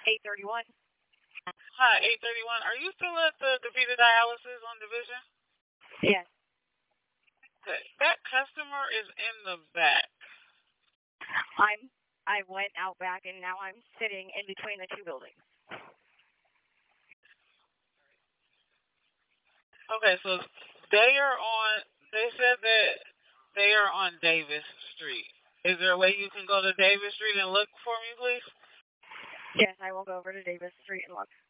831. Hi, 831. Are you still at the DaVita Dialysis on Division? Yes. Okay. That customer is in the back. I went out back and now I'm sitting in between the two buildings. Okay, so they said that they are on Davis Street. Is there a way you can go to Davis Street and look for me, please? Yes, I will go over to Davis Street and look.